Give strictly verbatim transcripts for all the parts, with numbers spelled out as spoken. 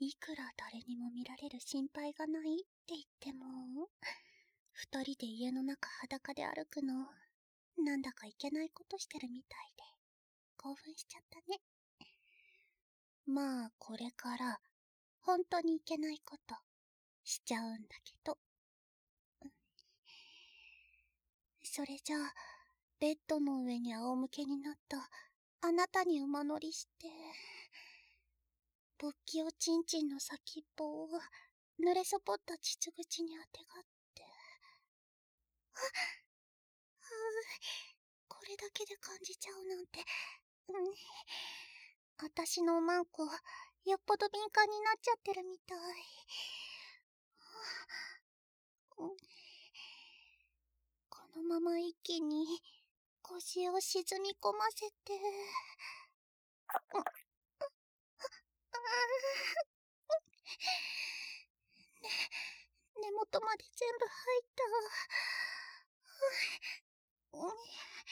いくら誰にも見られる心配がないって言っても、二人で家の中裸で歩くの、なんだかいけないことしてるみたいで、興奮しちゃったね。まあ、これから、本当にいけないこと、しちゃうんだけど。それじゃあ、ベッドの上に仰向けになったあなたに馬乗りして、勃起おちんちんの先っぽを濡れそぼった膣口にあてがって、はっ、はぁ、これだけで感じちゃうなんて、うん、あたしのおまんこ、よっぽど敏感になっちゃってるみたい。うん、このまま一気に腰を沈み込ませて、うん、ね、根元まで全部入った。うん、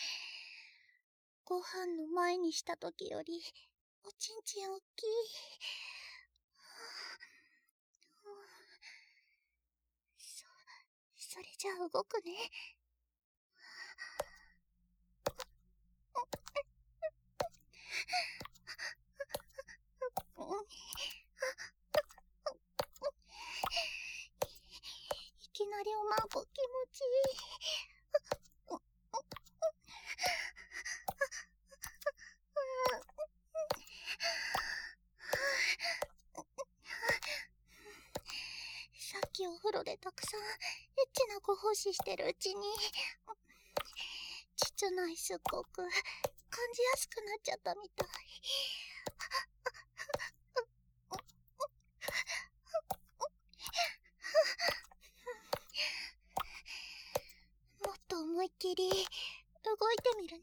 ご飯の前にした時よりおちんちんおっきい。そ、それじゃあ動くね。いきなりおまんこ気持ちいい。さっきお風呂でたくさんエッチなご奉仕してるうちに、膣内すっごく感じやすくなっちゃったみたい。もっと思いっきり動いてみるね。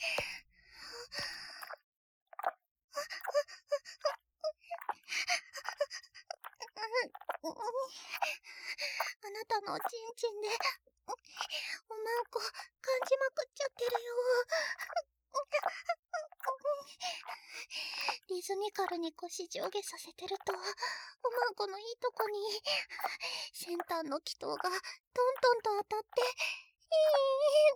あなたのおちんちんでおまんこ感じまくっちゃってるよ。リズミカルに腰上下させてると、おまんこのいいとこに先端の気筒がトントンと当たって、いい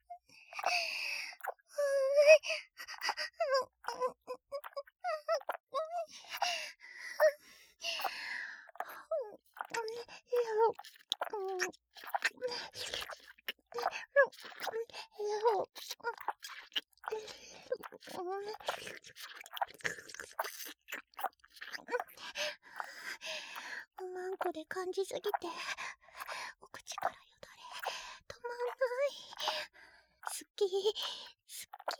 おまんこで感じすぎて、お口からよだれ止まんない。好き、好き。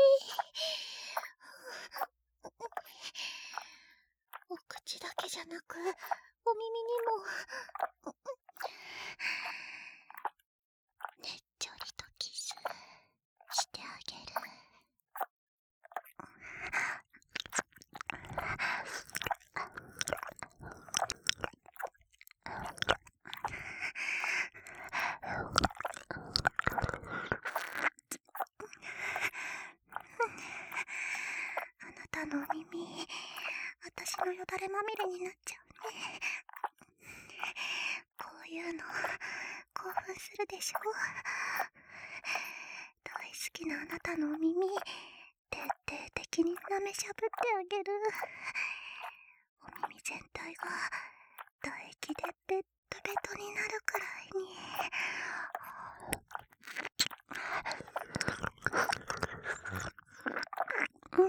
お口だけじゃなく、お耳にも、ねっちょりとキスしてあげる。あなたのお耳、私のよだれまみれになっちゃうね。こういうの興奮するでしょ。大好きなあなたのお耳、徹底的に舐めしゃぶってあげる。お耳全体が唾液でベッドベトになるくらいに。うん、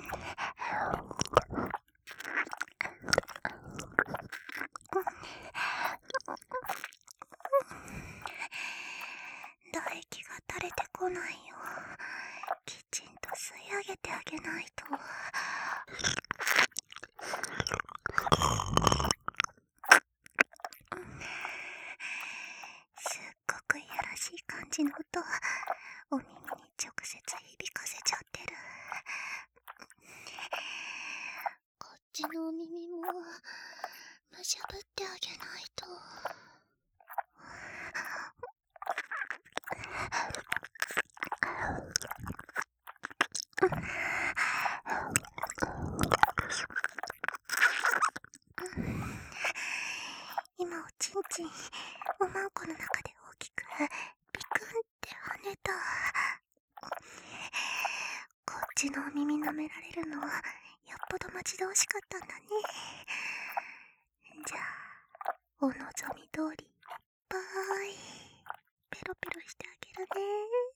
唾液が垂れてこないようきちんと吸い上げてあげないと。すっごくいやらしい感じの音、お耳に直接響かせちゃってる。こっちのお耳もむしゃぶってあげないと。 ちんちん、おまんこの中で大きくピクンって跳ねた。こっちのお耳舐められるのはよっぽど待ち遠しかったんだね。じゃあお望み通りバーイペロペロしてあげるね。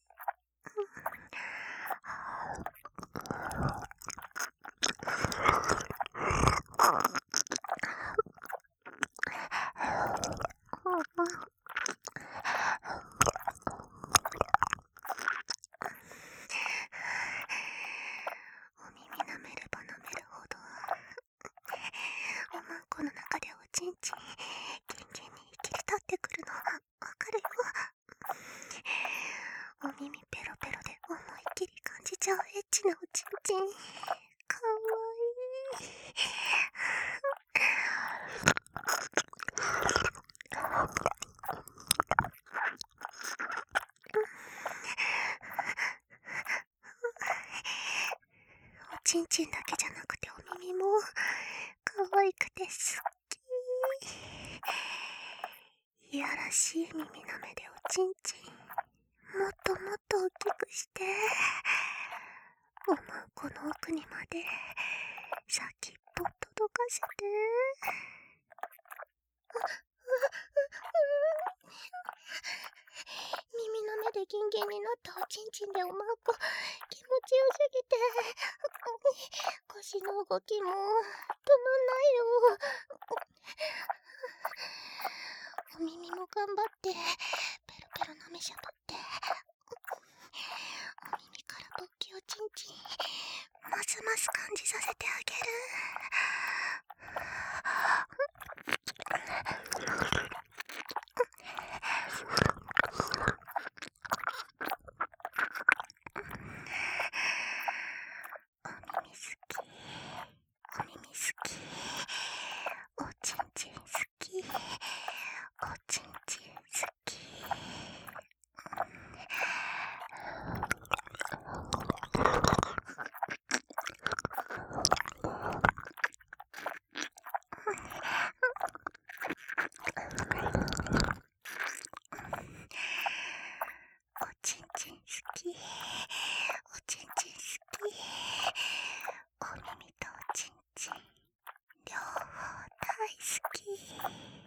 お耳舐めれば舐めるほどおまんこの中でおちんちんギンギンに切り立ってくるのわかるよ。お耳ペロペロで思いっきり感じちゃうエッチなおちんちんかわいい。おちんちんだけじゃなくてお耳も可愛くて好き。いやらしい耳なめでおちんちんもっともっと大きくしておまんこの奥にまで先っぽ届かせて。耳の目でギンギンになったおちんちんでおまんこ気持ちよすぎて腰の動きも止まんないよ。お耳も頑張ってペロペロ舐めしゃぶってお耳から勃起おちんちんますます感じさせてあげる。お耳好き、お耳好き、おちんちん好き、おちんちん好き。おちんちん好き、おちんちん好き、お耳とおちんちん両方大好き。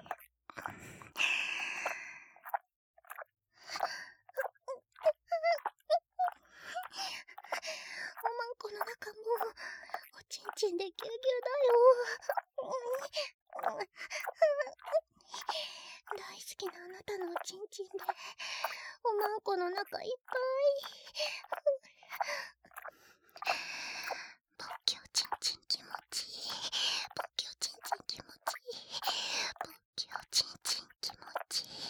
おまんこの中もおちんちんでぎゅうぎゅうだよ。大好きなあなたのおちんちんでおまんこの中いっぱい。ぼっきおちんちん気持ちいい、ぼっきおちんちん気持ちいい、ぼっきおちんちん気持ちいい。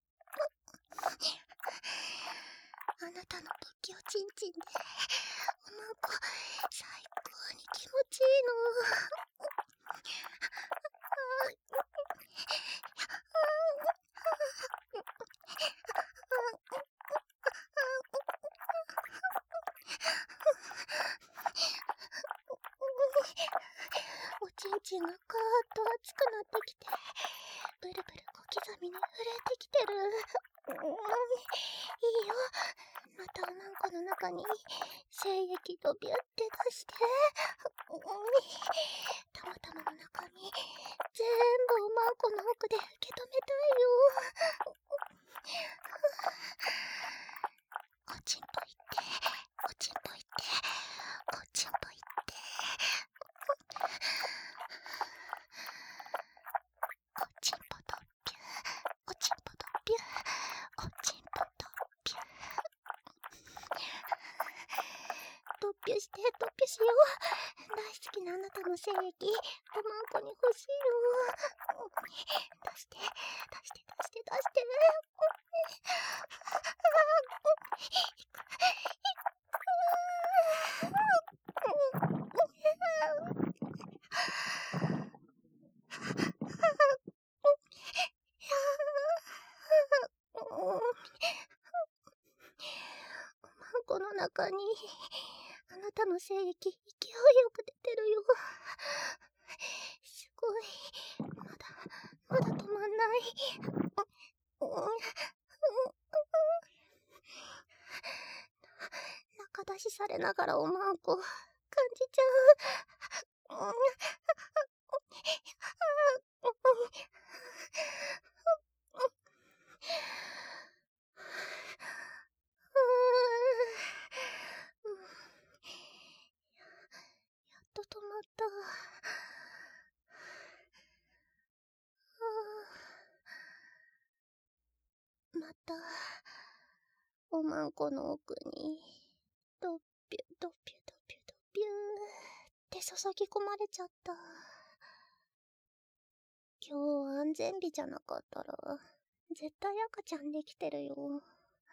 あなたのぼっきおちんちんでおまんこ最高に気持ちいいの。おちんちんがカーッと熱くなってきてブルブル小刻みに震えてきてる。うん、いいよ、またおまんこの中に精液とビュって出してたまたまの中身全部おまんこの奥で受け止めたいよ。おちんぽいっておちんぽいっておちんぽいっておちんぽとぴゅおちんぽとぴゅおちんぽとぴゅとっぴゅしてとっぴゅしよう。大好きなあなたの精液おまんこに欲しいよ。出して出して出して出してこの中にあなたの精液勢いよく出てるよ。すごい、まだまだ止まんない。 うん、中出しされながらおまんこ感じちゃう。うん、やっと止まった。またおまんこの奥にドッピュドッピュドッピュドッピューって注ぎ込まれちゃった。今日安全日じゃなかったら絶対赤ちゃんできてるよ。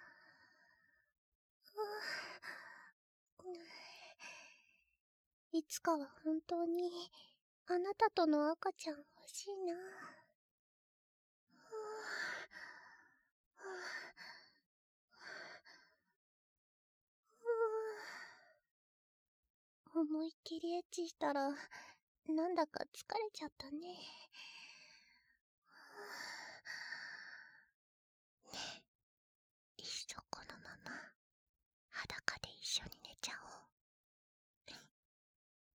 いつかは本当にあなたとの赤ちゃん欲しいな。思いっきりエッチしたらなんだか疲れちゃったね。ねえ、いっそこのまま裸で一緒に寝ちゃおう。